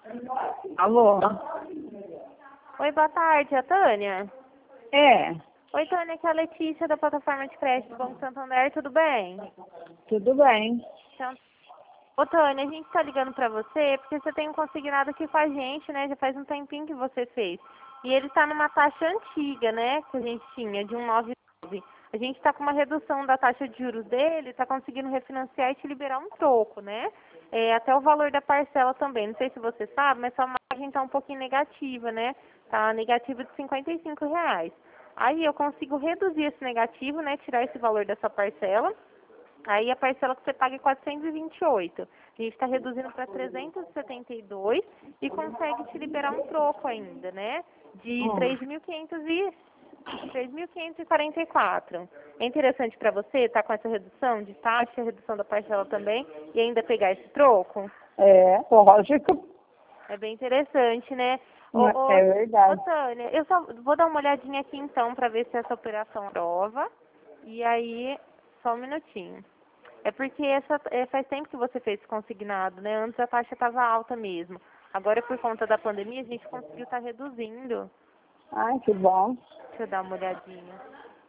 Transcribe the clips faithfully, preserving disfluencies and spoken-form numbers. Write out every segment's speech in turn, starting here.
Alô? Oi, boa tarde, é a Tânia? É, Oi, Tânia, aqui é a Letícia da plataforma de crédito do Banco Santander, tudo bem? tudo bem. Então, ô Tânia, a gente tá ligando pra você porque você tem um consignado aqui com a gente, né? Já faz um tempinho que você fez. E ele tá numa taxa antiga, né? Que a gente tinha, de um nove nove. A gente tá com uma redução da taxa de juros dele, tá conseguindo refinanciar e te liberar um troco, né? É, até o valor da parcela também. Não sei se você sabe, mas sua margem tá um pouquinho negativa, né? Tá negativa de cinquenta e cinco reais. Aí eu consigo reduzir esse negativo, né? Tirar esse valor dessa parcela. Aí a parcela que você paga é quatrocentos e vinte e oito. A gente está reduzindo para trezentos e setenta e dois e consegue te liberar um troco ainda, né? De Hum. três mil quinhentos e três mil quinhentos e quarenta e quatro. É interessante para você estar com essa redução de taxa, redução da parcela também e ainda pegar esse troco? É, lógico. É bem interessante, né? Ô, ô, É ô verdade. Tânia, eu só vou dar uma olhadinha aqui então para ver se essa operação prova. E aí, só um minutinho. É porque essa, é, faz tempo que você fez esse consignado, né? Antes a taxa estava alta mesmo. Agora, por conta da pandemia, a gente conseguiu estar reduzindo. Ai, que bom. Deixa eu dar uma olhadinha.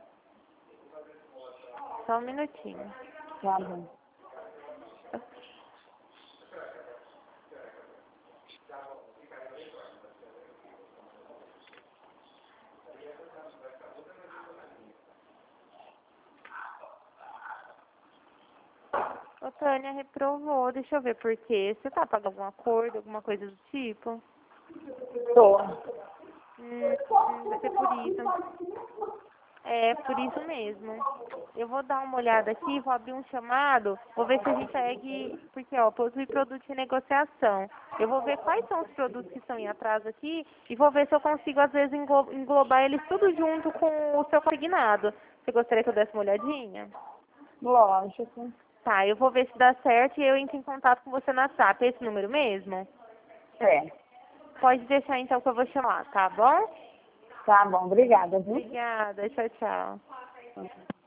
Só um minutinho. Tá bom. Ô, Tânia, reprovou. Deixa eu ver por quê. Você tá pagando algum acordo, alguma coisa do tipo? Tô. Hum, hum, vai ser por isso. É, por isso mesmo. Eu vou dar uma olhada aqui, vou abrir um chamado, vou ver se a gente consegue, porque ó, possui produto em negociação. Eu vou ver quais são os produtos que estão em atraso aqui e vou ver se eu consigo, às vezes, englo- englobar eles tudo junto com o seu consignado. Você gostaria que eu desse uma olhadinha? Lógico. Tá, eu vou ver se dá certo e eu entro em contato com você no WhatsApp. É esse número mesmo? É. Pode deixar então que eu vou chamar, tá bom? Tá bom, obrigada, viu? Obrigada, tchau, tchau.